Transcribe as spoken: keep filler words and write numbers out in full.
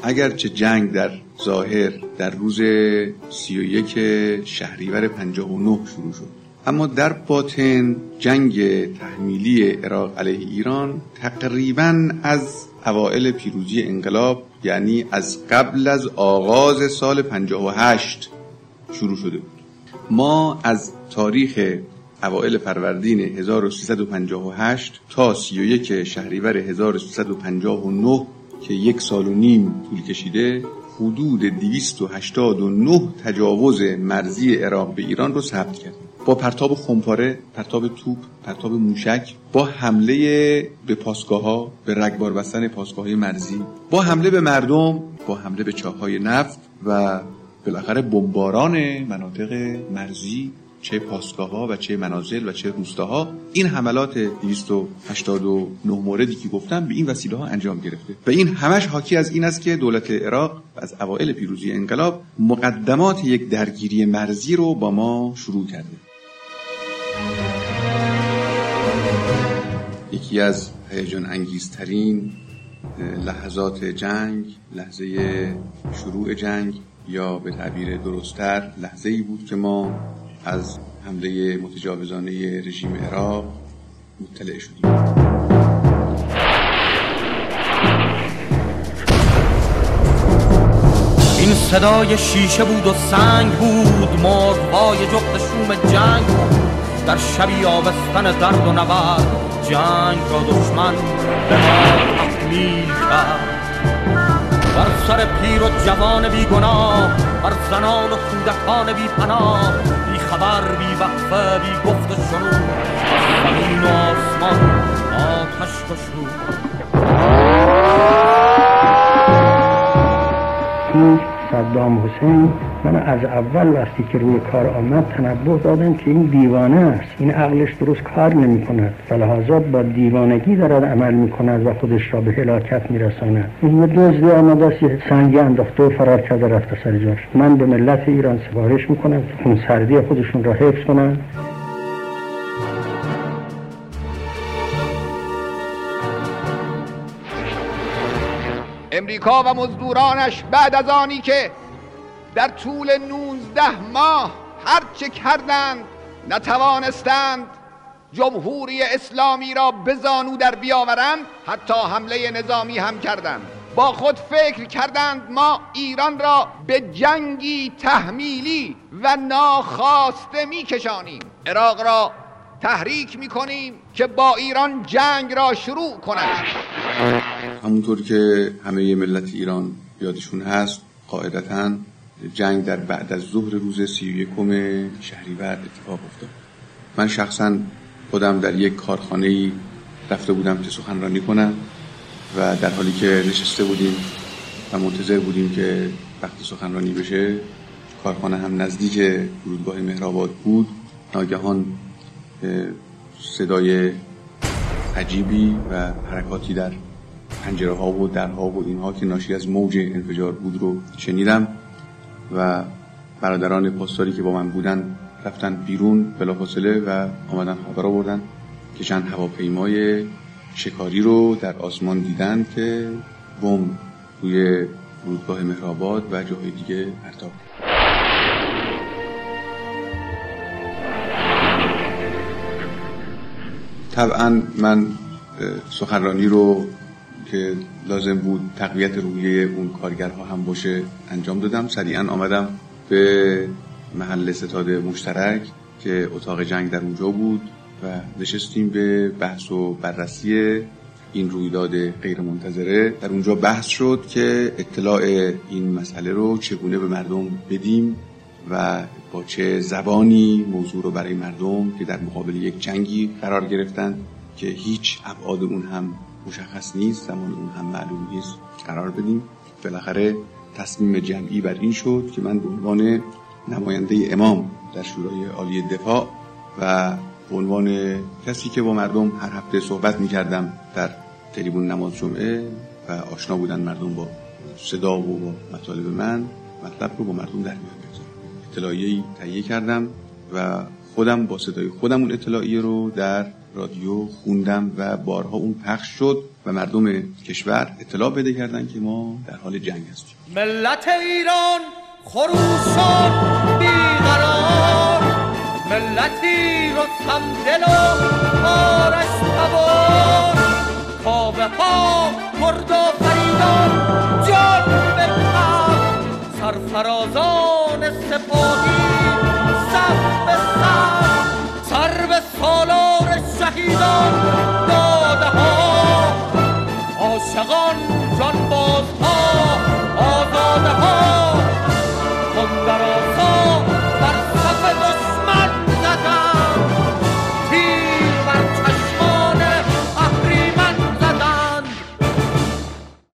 اگرچه جنگ در ظاهر در روز سی و یک شهریور پنجاه و نه شروع شد، اما در باطن جنگ تحمیلی عراق علیه ایران تقریباً از اوائل پیروزی انقلاب، یعنی از قبل از آغاز سال پنجاه و هشت شروع شده بود. ما از تاریخ اوائل فروردین هزار و سیصد و پنجاه و هشت تا سی و یک شهریور هزار و سیصد و پنجاه و نه که یک سال و نیم طول کشیده، حدود دویست و هشتاد و نه تجاوز مرزی عراق به ایران رو ثبت کردیم، با پرتاب خمپاره، پرتاب توپ، پرتاب موشک، با حمله به پاسگاه‌ها، به رگبار بستن پاسگاه‌های مرزی، با حمله به مردم، با حمله به چاه‌های نفت و بالاخره بمباران مناطق مرزی، چه پاسگاه‌ها و چه منازل و چه روستاها. این حملات دویست و هشتاد و نه موردی که گفتم به این وسیله‌ها انجام گرفته و این همش حاکی از این است که دولت عراق از اوایل پیروزی انقلاب مقدمات یک درگیری مرزی رو با ما شروع کرده. یکی از هیجان انگیزترین لحظات جنگ، لحظه شروع جنگ، یا به تعبیر درست‌تر لحظه‌ای بود که ما از حمله متجاوزانه رژیم عراق مطلع شدیم. این صدای شیشه بود و سنگ بود، مرغ‌های جغد شوم جنگ بود. در شبی آبستن درد و نبرد، جنگ را دشمن به ما تحمیل کرد. بر سر پیر و جوان بی گناه، بر زنان و کودکان بی پناه، بی خبر، بی وقفه، بی گفت و شنود، زمین و آسمان آتش گشود. این صدام حسین من از اول وقتی که روی کار آمد تنبه دادم که این دیوانه است، این عقلش درست کار نمی کند و لحاظا با دیوانگی دارد عمل می کند و خودش را به هلاکت می رساند. این یه دزد آمده است، یه سنگی انداخته و فرار کرده رفته سر جاش. من به ملت ایران سفارش می کنم که خونسردی خودشون را حفظ کنند. امریکا و مزدورانش بعد از آنی که در طول نوزده ماه هر چه کردند نتوانستند جمهوری اسلامی را به زانو در بیاورند، حتی حمله نظامی هم کردند. با خود فکر کردند ما ایران را به جنگی تحمیلی و ناخواسته می کشانیم، عراق را تحریک می کنیم که با ایران جنگ را شروع کنند. همونطور که همه ملت ایران یادشون هست، قاعدتاً جنگ در بعد از ظهر روز سی و یکم شهریور اتفاق افتاد. من شخصاً خودم در یک کارخانه‌ای رفته بودم که سخنرانی کنم و در حالی که نشسته بودیم و منتظر بودیم که وقت سخنرانی بشه، کارخانه هم نزدیک فرودگاه مهرآباد بود، ناگهان صدای عجیبی و حرکاتی در پنجره ها و درها و اینها که ناشی از موج انفجار بود رو شنیدم و برادران پاسداری که با من بودن رفتن بیرون بلافاصله و آمدن خبر آوردن که چند هواپیمای شکاری رو در آسمان دیدن که بمب روی فرودگاه مهرآباد و جاهای دیگه پرتاب. طبعا من سخنرانی رو که لازم بود تقویت روحیه اون کارگرها هم باشه انجام دادم. سریعا آمدم به محل ستاد مشترک که اتاق جنگ در اونجا بود و نشستیم به بحث و بررسی این رویداد غیر منتظره. در اونجا بحث شد که اطلاع این مسئله رو چگونه به مردم بدیم و با چه زبانی موضوع رو برای مردم که در مقابل یک جنگی قرار گرفتن که هیچ ابعاد اون هم مشخص نیست، زمان اون هم معلوم نیست، قرار بدیم. بالاخره تصمیم جمعی بر این شد که من به عنوان نماینده امام در شورای عالی دفاع و به عنوان کسی که با مردم هر هفته صحبت می‌کردم در تریبون نماز جمعه و آشنا بودن مردم با صدا و با مطالب من، مطلب رو با مردم در میان بگذارم. اطلاعیه‌ای تهیه کردم و خودم با صدای خودم اون اطلاعیه رو در رادیو خوندم و بارها اون پخش شد و مردم کشور اطلاع پیدا کردن که ما در حال جنگ هستیم. ملت ایران خروشان بیقرار، ملتی رستم دل و آرش سوار، کاوه ها مرد و فریدان جان بکن، سرفرازان سپاهی صف به صف، سر به سالار شهیدان داده ها، عاشقان جان باز ها